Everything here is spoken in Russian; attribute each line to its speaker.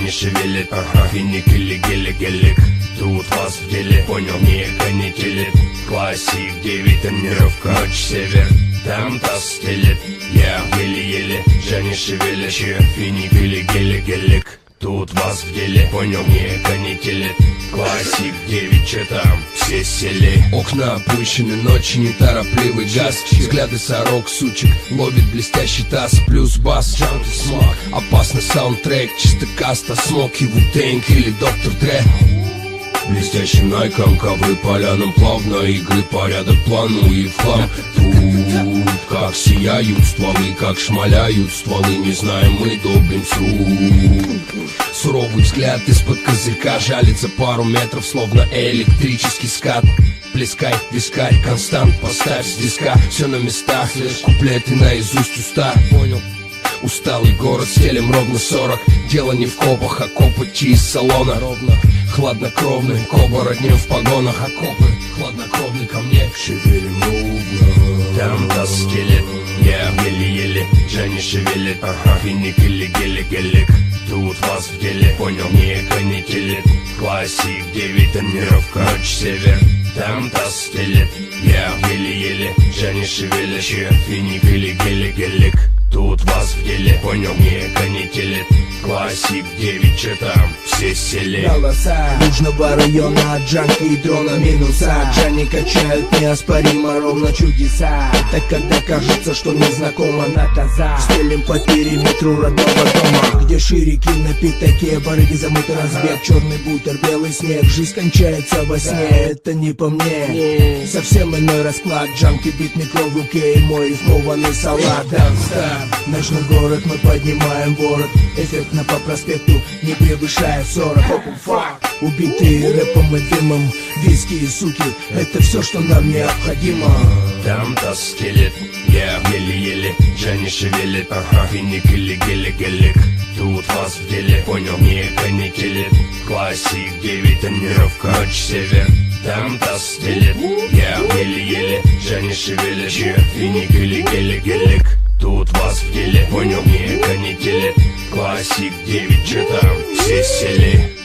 Speaker 1: не шевелит. Финик или гелик, тут вас в деле, понял, не канителит. Классик, 9, тонировка, ночь, север, там таз стелет. Я еле-еле, не шевелит. Финик или гелик, тут вас в деле, понял, не канителит. Классик, 9, че там, все сели. Окна опущены, ночи, неторопливый газ. Взгляды сорок, сучек, ловит блестящий таз. Плюс бас, джанки, смог. Опасный саундтрек, чисто каста, смок и Ву-Тэнг или Доктор Дре. Блестящим найком, ковры полянам плавно. Игры порядок плану и в хлам. Тут как сияют стволы, как шмаляют стволы. Не знаем мы, долбим сруб. Суровый взгляд из-под козырька жалится пару метров, словно электрический скат. Плескай, вискарь, констант, поставь с диска. Все на местах, лишь куплеты наизусть уста. Понял? Усталый город, стелем ровно 40. Дело не в копах, а копоти из салона. Ровно, хладнокровный, к оборотням в погонах. Окопы, хладнокровный ко мне, шевелим ровно. Там таз стелет, я еле-еле, не шевелит. Финик или гелик, тут вас в деле, понял, не канителит. Классик, 9, тонировка, ночь, север, там таз стелет. Я еле-еле, не шевелит. Финик или гелик, тут вас в деле, понял, не канителит. Классик, 9, че там, все сели.
Speaker 2: Голоса Южного района, джанки и дрона минуса. Джани качают неоспоримо ровно чудеса. Это когда кажется, что незнакома на таза. Стелим по периметру родного дома, где ширики на пятаке, барыги замыты разбег. Черный бутер, белый снег, жизнь кончается во сне. Это не по мне, совсем иной расклад. Джанки, бит, микро в руке и мой рифмованный салат. Ночной город, мы поднимаем ворот. Эффектно по проспекту, не превышая 40. Убитые рэпом и дымом, виски и суки, это все, что нам необходимо.
Speaker 1: Там таз стелет, я еле-еле, не шевелит. Финик или гелик, тут вас в деле, понял, не канителит. Классик, 9, тонировка, ночь, север, там таз стелет. Я еле-еле, не шевелит. Финик или гелик, тут вас в деле, понял, не канителит. Классик, 9, че там, все сели.